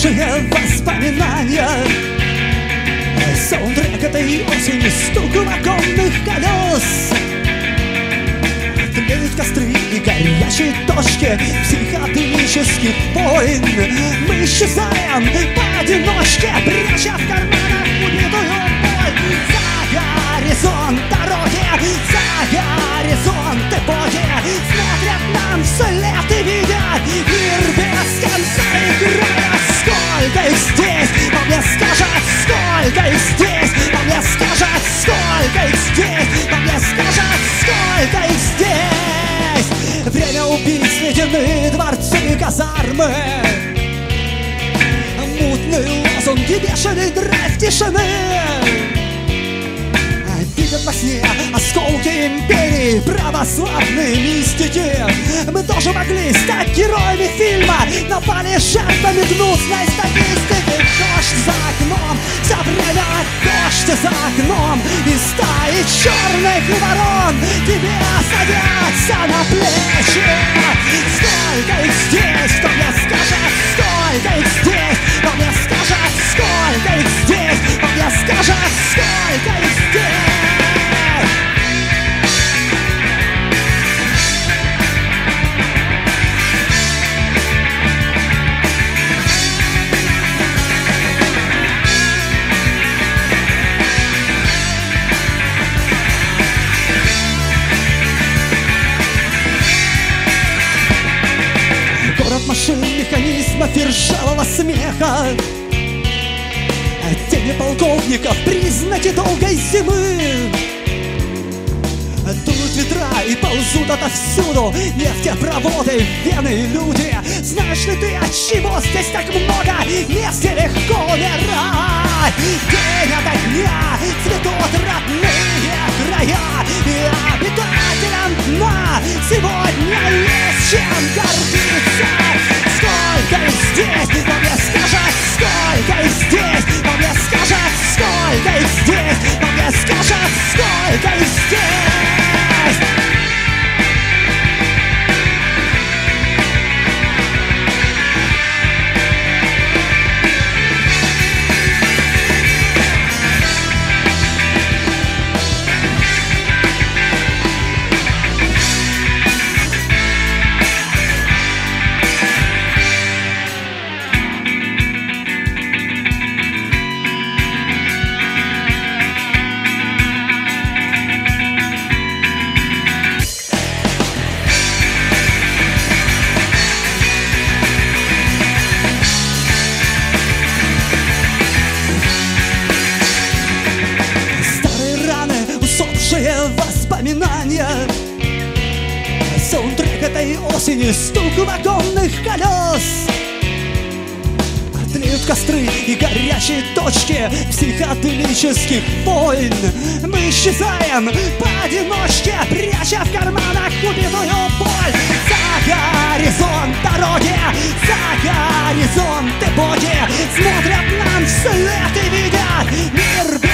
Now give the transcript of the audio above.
усопшие воспоминания. Саундтрек этой осени, стук вагонных колес. Тлеют костры и горячие точки психоделических войн. Мы исчезаем поодиночке, пряча в карманах убитую боль. За горизонт дороги, за горизонт эпохи смотрят нам вслед и видят мир без конца играя. Сколько их здесь, но мне скажет, сколько их здесь, но мне скажет, сколько их здесь, но мне скажет, сколько их здесь. Время убийц, ледяные дворцы, казармы, мутные лозунги, бешеный драйв тишины. Видят во сне осколки империи, православные мистики. Мы тоже могли стать героями фильма, но пали жертвами гнусной статистики. Дождь за окном, все время дождь за окном, и стаи черных ворон тебе садятся на плечи. Сколько их здесь, кто мне скажет, сколько их здесь, кто мне скажет, сколько их здесь, кто мне скажет, сколько их здесь. Машин, механизмов и ржавого смеха, тени полковников, признаки долгой зимы. Дунут ветра и ползут отовсюду нефтепроводы, вены, люди. Знаешь ли ты, от чего здесь так много мест, где легко умирать? День ото дня цветут родные края, и обитателям дна сегодня есть чем гордиться. Сколько их здесь, но мне скажет, сколько их здесь, но мне скажет, сколько их здесь, но мне скажет, сколько их здесь. Воспоминания. Саундтрек этой осени, стук вагонных колес. Тлеют костры и горячие точки психоделических войн. Мы исчезаем поодиночке, пряча в карманах убитую боль. За горизонт дороги, за горизонт эпохи смотрят нам вслед и видят мир